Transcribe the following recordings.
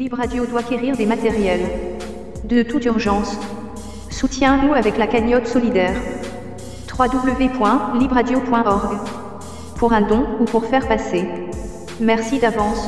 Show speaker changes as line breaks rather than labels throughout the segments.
Lib Radio doit acquérir des matériels. De toute urgence. Soutiens-nous avec la cagnotte solidaire. www.libradio.org. Pour un don ou pour faire passer. Merci d'avance.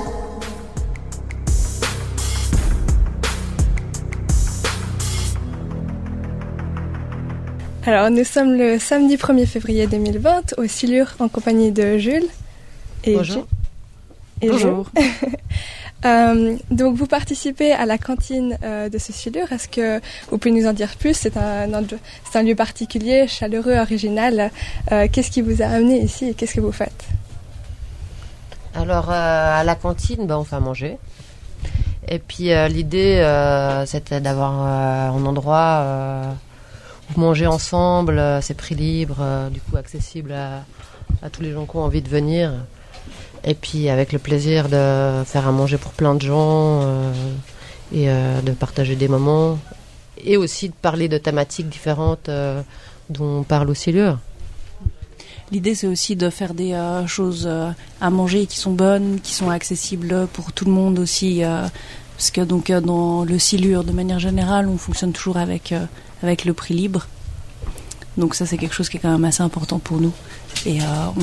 Alors, nous sommes le samedi 1er février 2020 au Silure en compagnie de Jules. Et
Bonjour.
Bonjour. Donc, vous participez à la cantine de ce Silure. Est-ce que vous pouvez nous en dire plus? C'est un lieu particulier, chaleureux, original. Qu'est-ce qui vous a amené ici et qu'est-ce que vous faites?
Alors, à la cantine, on fait à manger. Et puis, l'idée, c'était d'avoir un endroit où manger ensemble. C'est prix libre, du coup accessible à tous les gens qui ont envie de venir. Et puis, avec le plaisir de faire à manger pour plein de gens et de partager des moments. Et aussi de parler de thématiques différentes dont on parle au Silure.
L'idée, c'est aussi de faire des choses à manger qui sont bonnes, qui sont accessibles pour tout le monde aussi. Parce que donc, dans le Silure, de manière générale, on fonctionne toujours avec le prix libre. Donc ça, c'est quelque chose qui est quand même assez important pour nous. Et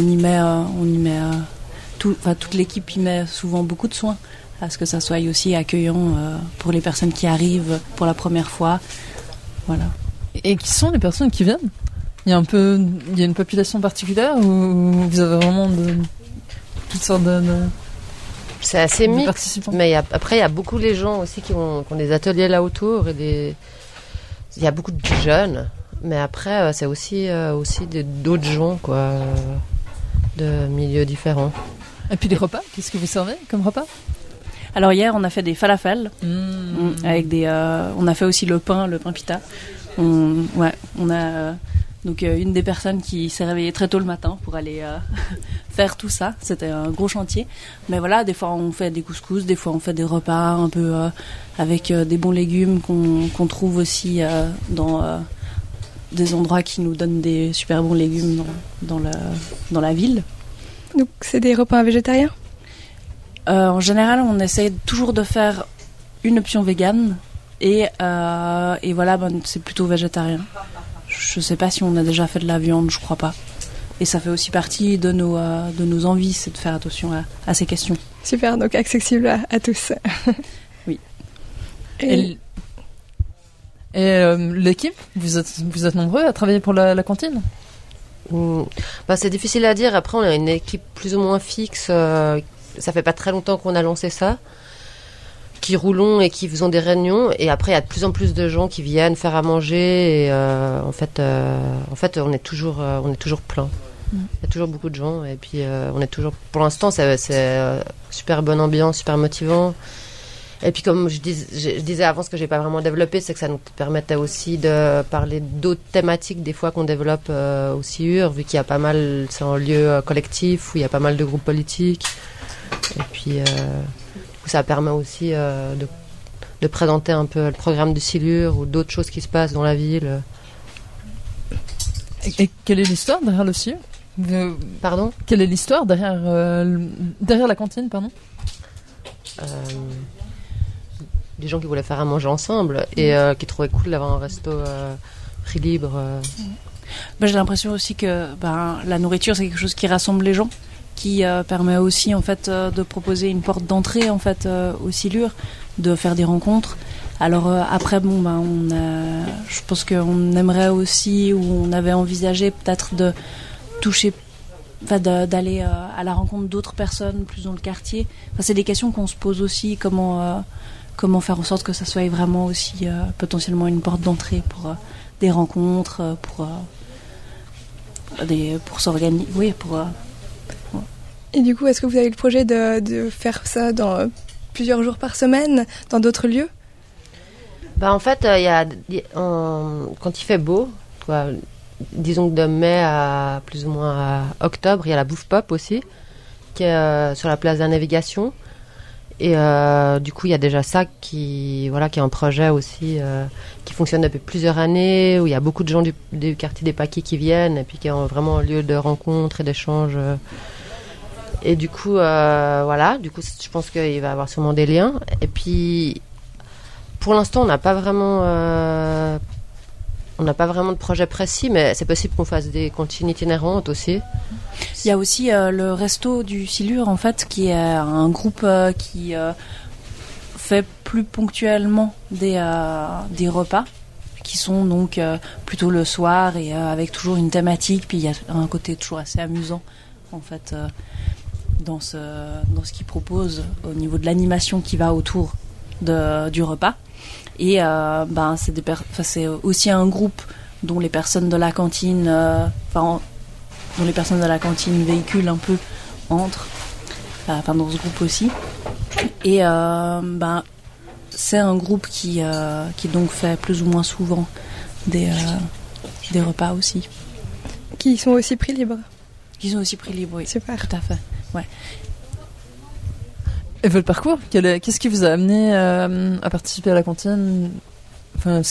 toute l'équipe y met souvent beaucoup de soin à ce que ça soit aussi accueillant pour les personnes qui arrivent pour la première fois. Voilà.
Et qui sont les personnes qui viennent? Il y a une population particulière ou vous avez vraiment toutes sortes de
c'est assez mixte,
participants?
Mais après il y a beaucoup les gens aussi qui ont des ateliers là autour et il y a beaucoup de jeunes, mais après c'est aussi d'autres gens quoi, de milieux différents.
Et puis les repas, qu'est-ce que vous servez comme repas?
Alors hier on a fait des falafels avec on a fait aussi le pain pita. On a donc une des personnes qui s'est réveillée très tôt le matin pour aller faire tout ça. C'était un gros chantier. Mais voilà, des fois on fait des couscous, des fois on fait des repas un peu avec des bons légumes qu'on trouve aussi dans des endroits qui nous donnent des super bons légumes dans la ville.
Donc c'est des repas végétariens?
En général, on essaie toujours de faire une option végane et voilà, c'est plutôt végétarien. Je sais pas si on a déjà fait de la viande, je crois pas. Et ça fait aussi partie de nos envies, c'est de faire attention à ces questions.
Super, donc accessible à tous.
Oui.
Et l'équipe, vous êtes nombreux à travailler pour la cantine?
C'est difficile à dire. Après, on a une équipe plus ou moins fixe. Ça fait pas très longtemps qu'on a lancé ça, qui roulons et qui faisons des réunions. Et après, il y a de plus en plus de gens qui viennent faire à manger. Et en fait, on est toujours plein. Il y a toujours beaucoup de gens. Et puis, on est toujours. Pour l'instant, c'est super bonne ambiance, super motivant. Et puis, comme je disais avant, ce que j'ai pas vraiment développé, c'est que ça nous permettait aussi de parler d'autres thématiques, des fois qu'on développe au Silure, vu qu'il y a pas mal, c'est un lieu collectif où il y a pas mal de groupes politiques. Et puis, ça permet aussi de présenter un peu le programme du Silure ou d'autres choses qui se passent dans la ville.
Et quelle est l'histoire derrière le Silure?
Pardon?
Quelle est l'histoire derrière la cantine, pardon?
Des gens qui voulaient faire à manger ensemble et qui trouvaient cool d'avoir un resto prix libre.
J'ai l'impression aussi que la nourriture, c'est quelque chose qui rassemble les gens, qui permet aussi en fait de proposer une porte d'entrée en fait au Silure, de faire des rencontres. Alors après je pense qu'on aimerait aussi, ou on avait envisagé peut-être de toucher, d'aller à la rencontre d'autres personnes plus dans le quartier. C'est des questions qu'on se pose aussi, comment faire en sorte que ça soit vraiment aussi potentiellement une porte d'entrée pour des rencontres, pour s'organiser. Oui,
Et du coup, est-ce que vous avez le projet de faire ça dans plusieurs jours par semaine, dans d'autres lieux?
En fait, quand il fait beau, disons que de mai à plus ou moins à octobre, il y a la Bouffe Pop aussi, qui est sur la place de la Navigation. Et du coup, il y a déjà ça qui est un projet aussi qui fonctionne depuis plusieurs années, où il y a beaucoup de gens du quartier des Paquis qui viennent, et puis qui est vraiment un lieu de rencontre et d'échange Et du coup, je pense qu'il va y avoir sûrement des liens. Et puis, pour l'instant, on n'a pas vraiment de projet précis, mais c'est possible qu'on fasse des cantines itinérantes aussi.
Il y a aussi le resto du Silure, en fait, qui est un groupe qui fait plus ponctuellement des repas, qui sont donc plutôt le soir et avec toujours une thématique. Puis il y a un côté toujours assez amusant, en fait, dans ce qu'ils proposent au niveau de l'animation qui va autour du repas. Et c'est aussi un groupe dont les personnes de la cantine, véhiculent un peu dans ce groupe aussi. Et c'est un groupe qui donc fait plus ou moins souvent des repas aussi.
Qui sont aussi prix libre.
Qui sont aussi prix libre, oui.
Super.
Tout à fait, ouais.
Et votre parcours, qu'est-ce qui vous a amené à participer à la cantine? Enfin,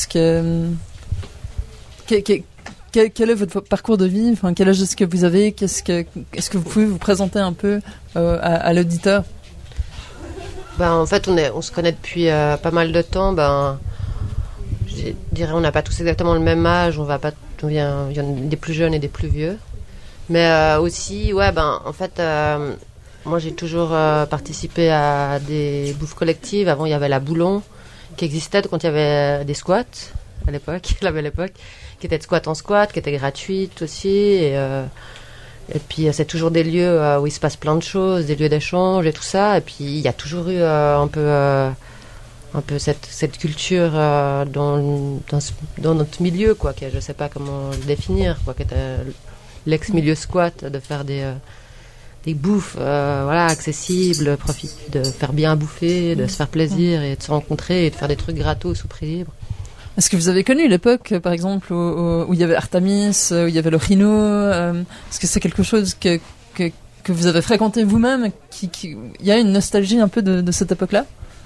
quel est votre parcours de vie? Enfin, quel âge est-ce que vous avez? Est-ce que vous pouvez vous présenter un peu à l'auditeur?
En fait, on se connaît depuis pas mal de temps. Je dirais, on n'a pas tous exactement le même âge. Il y en a des plus jeunes et des plus vieux. Mais aussi, en fait, moi j'ai toujours participé à des bouffes collectives. Avant, il y avait la Boulon qui existait quand il y avait des squats à l'époque, la belle époque, qui était de squat en squat, qui était gratuite aussi. Et puis c'est toujours des lieux où il se passe plein de choses, des lieux d'échange et tout ça. Et puis il y a toujours eu un peu cette culture dans notre milieu, quoi, que je sais pas comment le définir, quoi, qui était l'ex-milieu squat, de faire des bouffes accessibles, de faire bien à bouffer, de se faire plaisir et de se rencontrer et de faire des trucs gratos ou prix libre.
Est-ce que vous avez connu l'époque, par exemple, où il y avait Artemis, où il y avait le Rhino? Est-ce que c'est quelque chose que vous avez fréquenté vous-même? Il y a une nostalgie un peu de cette époque-là?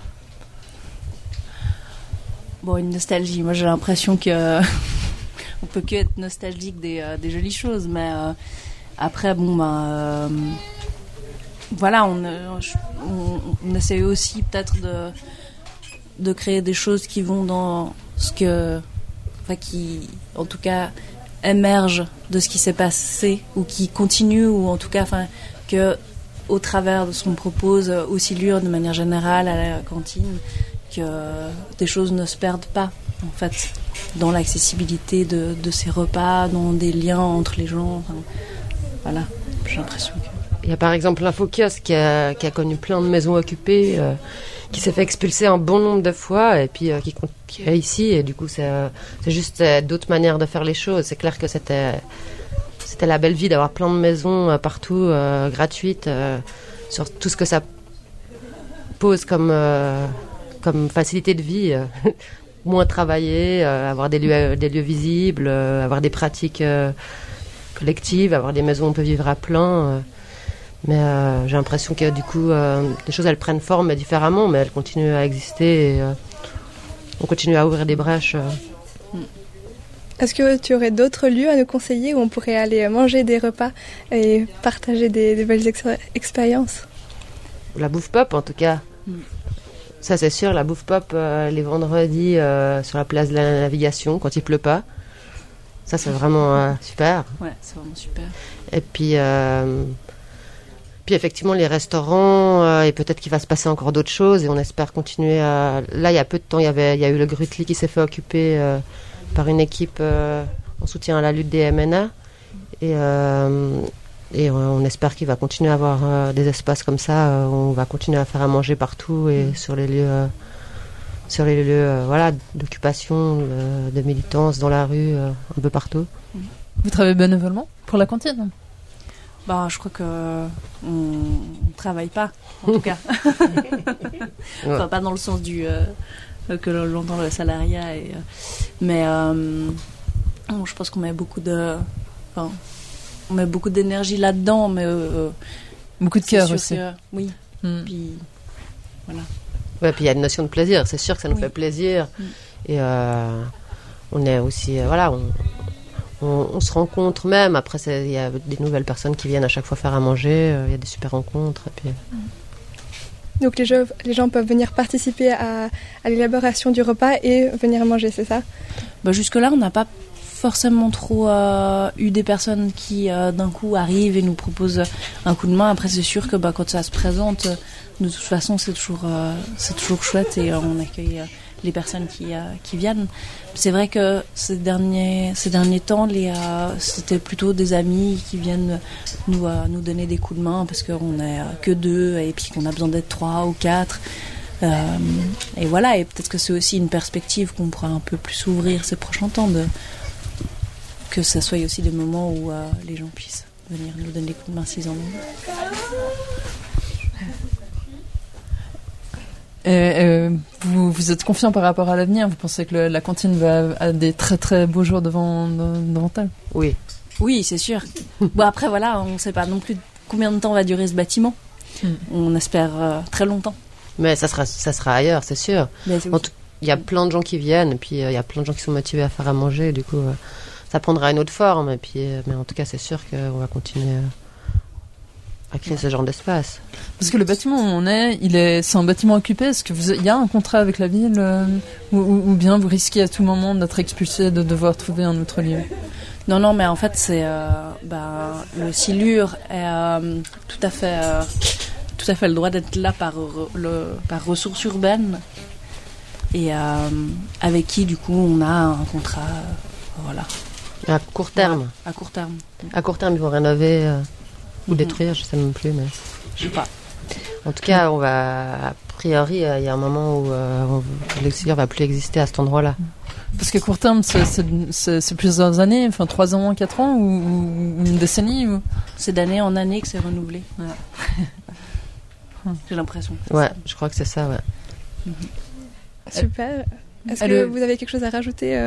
Bon, une nostalgie. Moi, j'ai l'impression que on peut que être nostalgique des jolies choses, mais après, on essaie aussi peut-être de créer des choses qui vont dans qui, en tout cas, émergent de ce qui s'est passé ou qui continuent, ou en tout cas, que au travers de ce qu'on propose au Silure de manière générale à la cantine, que des choses ne se perdent pas, en fait, dans l'accessibilité de ces repas, dans des liens entre les gens. Voilà, j'ai l'impression que...
Il y a par exemple l'Infokiosque qui a connu plein de maisons occupées, qui s'est fait expulser un bon nombre de fois et puis qui est ici, et du coup c'est juste d'autres manières de faire les choses. C'est clair que c'était la belle vie d'avoir plein de maisons partout, gratuites, sur tout ce que ça pose comme facilité de vie, moins travailler, avoir des lieux visibles, avoir des pratiques collectives, avoir des maisons où on peut vivre à plein. Mais j'ai l'impression que du coup, les choses elles prennent forme différemment, mais elles continuent à exister et on continue à ouvrir des brèches.
Est-ce que tu aurais d'autres lieux à nous conseiller où on pourrait aller manger des repas et partager des belles expériences?
La bouffe pop en tout cas. Ça c'est sûr, la bouffe pop les vendredis sur la place de la Navigation quand il pleut pas. Ça c'est vraiment super.
Ouais, c'est vraiment super.
Et puis effectivement les restaurants, et peut-être qu'il va se passer encore d'autres choses et on espère continuer à... Là il y a peu de temps il y a eu le Grutli qui s'est fait occuper par une équipe en soutien à la lutte des MNA et on espère qu'il va continuer à avoir des espaces comme ça où on va continuer à faire à manger partout et sur les lieux d'occupation, de militance dans la rue, un peu partout.
Vous travaillez bénévolement pour la cantine?
Je crois que on travaille pas, en tout cas. Enfin, pas dans le sens du que l'entend le salariat, mais je pense qu'on met beaucoup d'énergie là-dedans, mais
beaucoup de cœur aussi.
Oui. Puis voilà.
Ouais, puis il y a une notion de plaisir. C'est sûr que ça nous fait plaisir, et on est aussi on se rencontre même. Après, il y a des nouvelles personnes qui viennent à chaque fois faire à manger. Il y a des super rencontres. Et puis...
Donc les gens peuvent venir participer à l'élaboration du repas et venir manger, c'est ça?
Jusque-là, on n'a pas forcément trop eu des personnes qui d'un coup arrivent et nous proposent un coup de main. Après, c'est sûr que quand ça se présente, de toute façon, c'est toujours chouette et on accueille les personnes qui viennent. C'est vrai que ces derniers temps, c'était plutôt des amis qui viennent nous donner des coups de main parce qu'on est que 2 et puis qu'on a besoin d'être 3 ou 4. Et voilà, et peut-être que c'est aussi une perspective qu'on pourra un peu plus ouvrir ces prochains temps, que ça soit aussi des moments où les gens puissent venir nous donner des coups de main s'ils en ont.
Vous êtes confiant par rapport à l'avenir? Vous pensez que la cantine va à des très très beaux jours devant elle?
Oui, c'est sûr. Après, voilà, on ne sait pas non plus combien de temps va durer ce bâtiment. On espère très longtemps.
Mais ça sera ailleurs, c'est sûr. Il y a plein de gens qui viennent, et puis il y a plein de gens qui sont motivés à faire à manger. Du coup, ça prendra une autre forme. Et puis, mais en tout cas, c'est sûr qu'on va continuer à créer ce genre d'espace.
Parce que le bâtiment où on est, c'est un bâtiment occupé. Est-ce que il y a un contrat avec la ville ou bien vous risquez à tout moment d'être expulsé, de devoir trouver un autre lieu?
Non, mais en fait, c'est le Silure est tout à fait le droit d'être là par ressources urbaines et avec qui du coup on a un contrat voilà.
À court terme.
Ouais, à court terme.
À court terme, ils vont rénover ou détruire, je sais même plus, mais
je sais pas.
En tout cas, on va a priori, il y a un moment où l'extérieur va plus exister à cet endroit-là.
Parce que court terme, c'est plusieurs années, 3 ans, 4 ans ou une décennie ou...
C'est d'année en année que c'est renouvelé. Ouais. J'ai l'impression.
Ouais, je crois que c'est ça, ouais.
Super. Est-ce que vous avez quelque chose à rajouter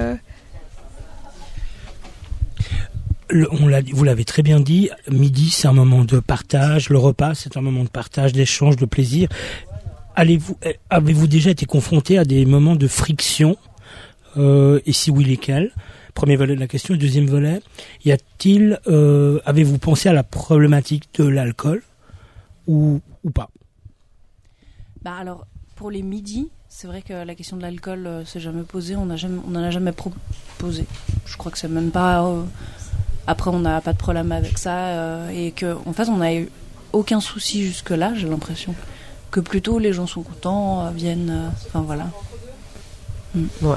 Vous l'avez très bien dit, midi c'est un moment de partage, le repas c'est un moment de partage, d'échange, de plaisir. Avez-vous déjà été confronté à des moments de friction et si oui, lesquels? Premier volet de la question. Deuxième volet, avez-vous pensé à la problématique de l'alcool ou pas?
Alors, pour les midis, c'est vrai que la question de l'alcool s'est jamais posée, on n'en a jamais proposé. Je crois que c'est même pas... Après, on n'a pas de problème avec ça et qu'en fait, on n'a eu aucun souci jusque-là, j'ai l'impression. Que plutôt les gens sont contents, viennent... voilà.
Ouais.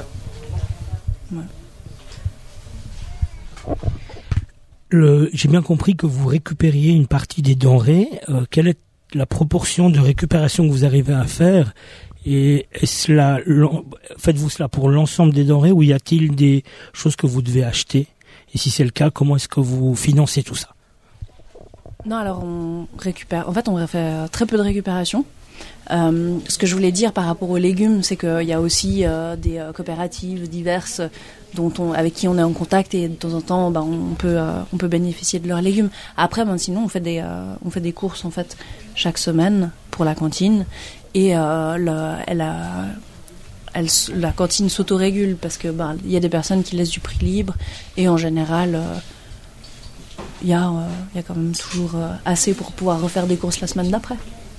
J'ai bien compris que vous récupériez une partie des denrées. Quelle est la proportion de récupération que vous arrivez à faire? Et faites-vous cela pour l'ensemble des denrées ou y a-t-il des choses que vous devez acheter? Et si c'est le cas, comment est-ce que vous financez tout ça?
Non, alors on récupère. En fait, on fait très peu de récupération. Ce que je voulais dire par rapport aux légumes, c'est qu'il y a aussi des coopératives diverses avec qui on est en contact et de temps en temps, on peut bénéficier de leurs légumes. Après, sinon, on fait des courses en fait chaque semaine pour la cantine et la cantine s'autorégule parce que il y a des personnes qui laissent du prix libre et en général il y a quand même toujours assez pour pouvoir refaire des courses la semaine d'après.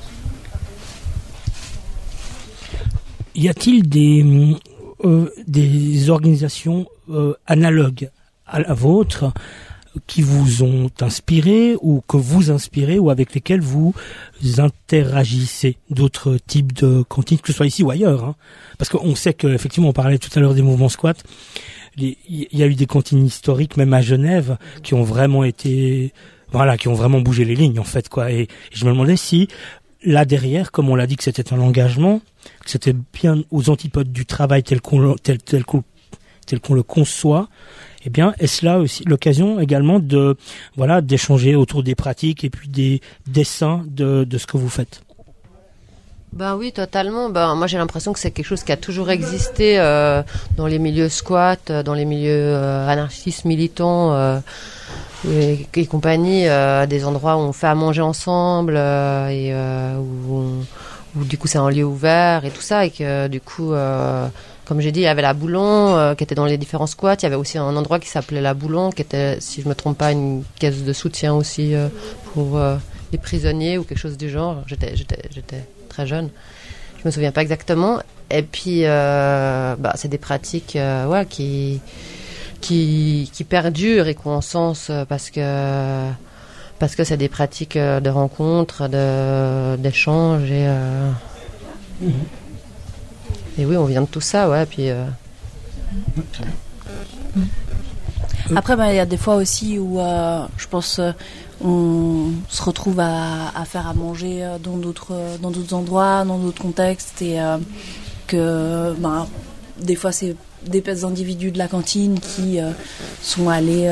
Y a-t-il des organisations analogues à la vôtre qui vous ont inspiré ou que vous inspirez ou avec lesquelles vous interagissez, d'autres types de cantines, que ce soit ici ou ailleurs, hein? Parce qu'on sait qu'effectivement, on parlait tout à l'heure des mouvements squats, il y a eu des cantines historiques, même à Genève, qui ont vraiment bougé les lignes, en fait, quoi. Et je me demandais si, là derrière, comme on l'a dit que c'était un engagement, que c'était bien aux antipodes du travail tel qu'on le conçoit, eh bien, est-ce là aussi l'occasion également d'échanger autour des pratiques et puis des dessins de ce que vous faites?
Oui, totalement. Moi, j'ai l'impression que c'est quelque chose qui a toujours existé dans les milieux squats, dans les milieux anarchistes militants et compagnie, des endroits où on fait à manger ensemble et où du coup c'est un lieu ouvert et tout ça, et que du coup Comme j'ai dit, il y avait la Boulon qui était dans les différents squats. Il y avait aussi un endroit qui s'appelait la Boulon, qui était, si je me trompe pas, une caisse de soutien aussi pour les prisonniers ou quelque chose du genre. J'étais très jeune. Je me souviens pas exactement. Et puis, c'est des pratiques qui perdurent et qui ont sens parce que c'est des pratiques de rencontres, d'échanges et oui, on vient de tout ça, ouais. Puis
après, il y a des fois aussi où je pense on se retrouve à faire à manger dans d'autres endroits, dans d'autres contextes, et que des fois c'est des petits individus de la cantine qui sont allés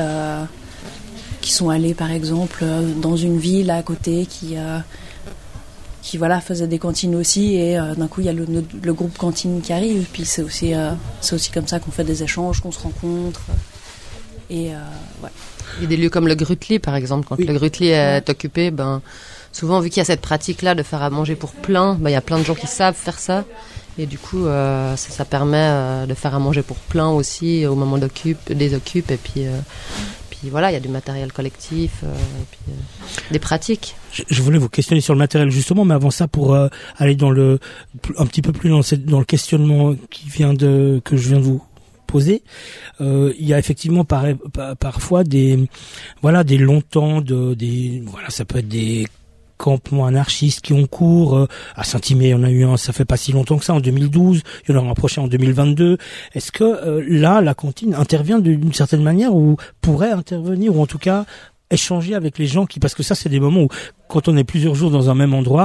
par exemple dans une ville à côté qui faisaient des cantines aussi, et d'un coup il y a le groupe cantine qui arrive, puis c'est aussi comme ça qu'on fait des échanges, qu'on se rencontre, et ouais.
Il y a des lieux comme le Grutli, par exemple. Quand le Grutli est occupé, souvent, vu qu'il y a cette pratique-là de faire à manger pour plein, il y a plein de gens qui savent faire ça. Et du coup, ça permet de faire à manger pour plein aussi au moment des occupes. Et puis voilà, il y a du matériel collectif, et puis des pratiques.
Je voulais vous questionner sur le matériel justement, mais avant ça, pour aller un petit peu plus dans le questionnement que je viens de vous poser, il y a effectivement parfois des longs-temps ça peut être des campements anarchistes qui ont cours. À Saint-Imier, il y en a eu un, ça fait pas si longtemps que ça, en 2012. Il y en aura un prochain en 2022. Est-ce que là, la cantine intervient d'une certaine manière, ou pourrait intervenir, ou en tout cas échanger avec les gens parce que ça, c'est des moments où, quand on est plusieurs jours dans un même endroit,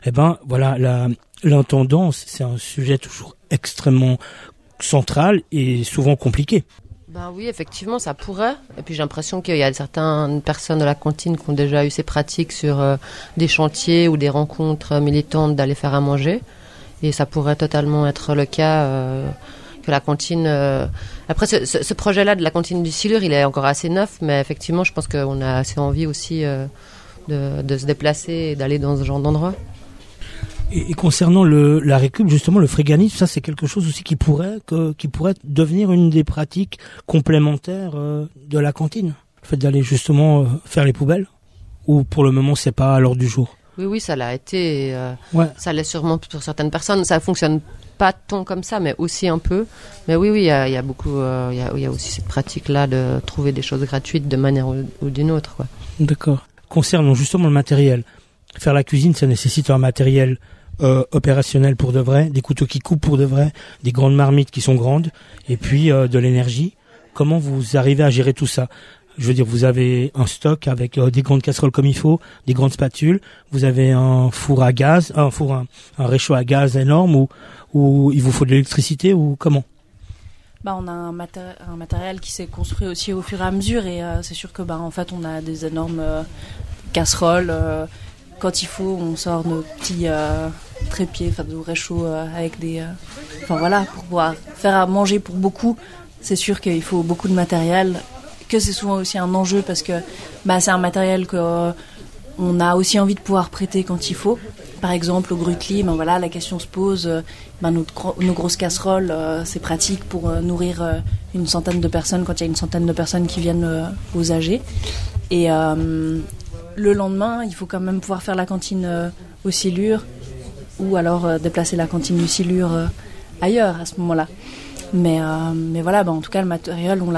l'intendance, c'est un sujet toujours extrêmement central et souvent compliqué.
Oui, effectivement, ça pourrait. Et puis j'ai l'impression qu'il y a certaines personnes de la cantine qui ont déjà eu ces pratiques sur des chantiers ou des rencontres militantes d'aller faire à manger. Et ça pourrait totalement être le cas que la cantine... Après, ce projet-là de la cantine du Silure, il est encore assez neuf, mais effectivement, je pense qu'on a assez envie aussi de se déplacer et d'aller dans ce genre d'endroit.
Et concernant la récup, justement, le fréganisme, ça c'est quelque chose aussi qui pourrait devenir une des pratiques complémentaires de la cantine. Le fait d'aller justement faire les poubelles, ou pour le moment c'est pas à l'ordre du jour.
Oui, ça l'a été. Ça l'est sûrement pour certaines personnes. Ça fonctionne pas tant comme ça, mais aussi un peu. Mais oui, il y a beaucoup. Il y a aussi cette pratique-là de trouver des choses gratuites de manière ou d'une autre, quoi.
D'accord. Concernant justement le matériel, faire la cuisine, ça nécessite un matériel opérationnel pour de vrai, des couteaux qui coupent pour de vrai, des grandes marmites qui sont grandes, et puis de l'énergie. Comment vous arrivez à gérer tout ça? Je veux dire, vous avez un stock avec des grandes casseroles comme il faut, des grandes spatules, vous avez un four à gaz, un réchaud à gaz énorme, ou il vous faut de l'électricité, ou comment?
On a un matériel qui s'est construit aussi au fur et à mesure, et c'est sûr que en fait on a des énormes casseroles. Quand il faut, on sort nos petits trépieds, de réchaud avec des... pour pouvoir faire à manger pour beaucoup, c'est sûr qu'il faut beaucoup de matériel, que c'est souvent aussi un enjeu parce que c'est un matériel qu'on a aussi envie de pouvoir prêter quand il faut. Par exemple, au Grutli, la question se pose, nos grosses casseroles, c'est pratique pour nourrir une centaine de personnes quand il y a une centaine de personnes qui viennent aux AG. Et le lendemain, il faut quand même pouvoir faire la cantine au Silure, ou alors déplacer la cantine du Silure ailleurs à ce moment-là. Mais voilà, en tout cas, le matériel, on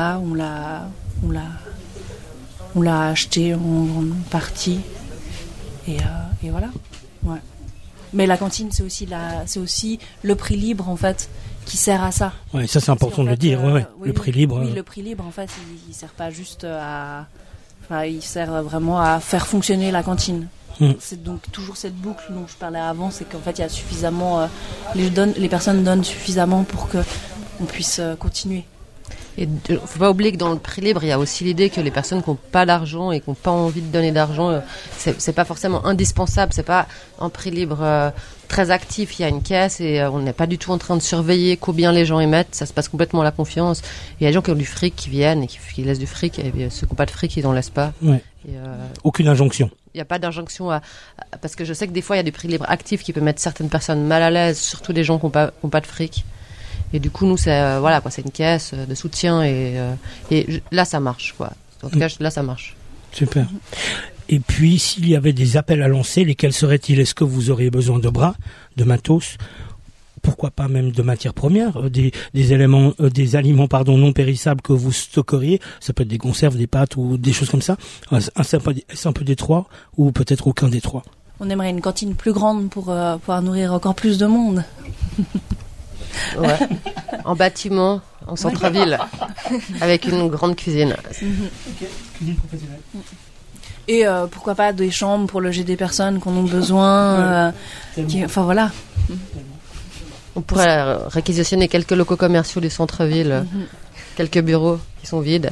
l'a acheté en partie, et voilà. Ouais. Mais la cantine, c'est aussi le prix libre en fait qui sert à ça.
Ouais, ça c'est important de le dire. Oui, le prix libre.
Oui, le prix libre en fait, il sert pas juste il sert vraiment à faire fonctionner la cantine. C'est donc toujours cette boucle dont je parlais avant, c'est qu'en fait il y a suffisamment, les personnes donnent suffisamment pour que on puisse continuer.
Et faut pas oublier que dans le prix libre, il y a aussi l'idée que les personnes qui n'ont pas d'argent et qui n'ont pas envie de donner d'argent, c'est pas forcément indispensable, c'est pas un prix libre très actif, il y a une caisse et on n'est pas du tout en train de surveiller combien les gens émettent, ça se passe complètement à la confiance. Il y a des gens qui ont du fric qui viennent et qui laissent du fric, et ceux qui n'ont pas de fric, ils n'en laissent pas.
Ouais. Aucune injonction.
Il n'y a pas d'injonction parce que je sais que des fois il y a du prix libre actif qui peut mettre certaines personnes mal à l'aise, surtout des gens qui n'ont pas de fric. Et du coup, nous, c'est voilà, quoi, c'est une caisse de soutien et là, ça marche, quoi. En tout cas, là, ça marche.
Super. Et puis, s'il y avait des appels à lancer, lesquels seraient-ils? Est-ce que vous auriez besoin de bras, de matos? Pourquoi pas même de matières premières, des éléments, des aliments non périssables que vous stockeriez? Ça peut être des conserves, des pâtes ou des choses comme ça. Est-ce un peu des trois ou peut-être aucun des trois?
On aimerait une cantine plus grande pour pouvoir nourrir encore plus de monde.
Ouais. En bâtiment, en centre-ville, avec une grande cuisine.
Okay. Cuisine professionnelle.
Et pourquoi pas des chambres pour loger des personnes qui en ont besoin. Enfin voilà.
On pourrait réquisitionner quelques locaux commerciaux du centre-ville, quelques bureaux qui sont vides.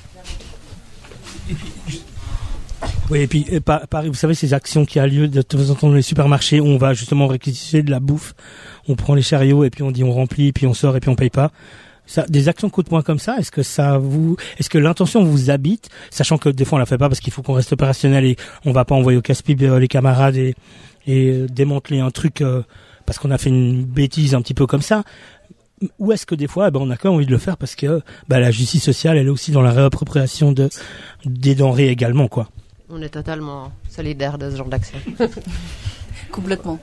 Oui, et puis Paris, vous savez, ces actions qui a lieu de temps en temps dans les supermarchés où on va justement réquisitionner de la bouffe, on prend les chariots et puis on dit on remplit, puis on sort et puis on paye pas. Ça, des actions coup de poing comme ça, est-ce que l'intention vous habite, sachant que des fois on la fait pas parce qu'il faut qu'on reste opérationnel et on va pas envoyer au casse-pipe les camarades et démanteler un truc parce qu'on a fait une bêtise un petit peu comme ça. Ou est-ce que des fois, on a quand même envie de le faire parce que la justice sociale, elle est aussi dans la réappropriation des denrées également, quoi.
On est totalement solidaires de ce genre d'action.
Complètement.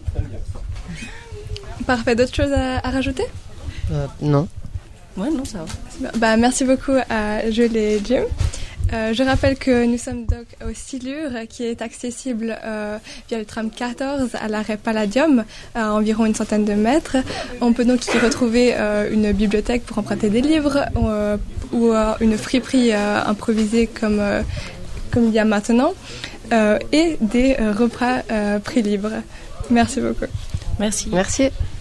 Parfait. D'autres choses à rajouter?
Non.
Ouais, non, ça va.
Merci beaucoup à Jules et Jim. Je rappelle que nous sommes donc au Silure, qui est accessible via le tram 14 à l'arrêt Palladium, à environ une centaine de mètres. On peut donc y retrouver une bibliothèque pour emprunter des livres ou une friperie improvisée comme il y a maintenant, et des repas prix libre. Merci beaucoup.
Merci.
Merci.